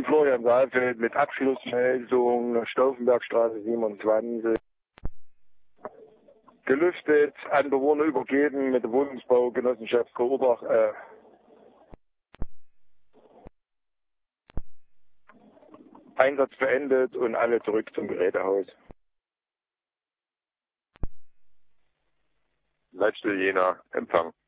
Florian Saalfeld mit Abschlussmeldung Stauffenbergstraße 27. Gelüftet, an Bewohner übergeben mit der Wohnungsbaugenossenschaft Korbach. Einsatz beendet und alle zurück zum Gerätehaus. Leitstelle Jena, Empfang.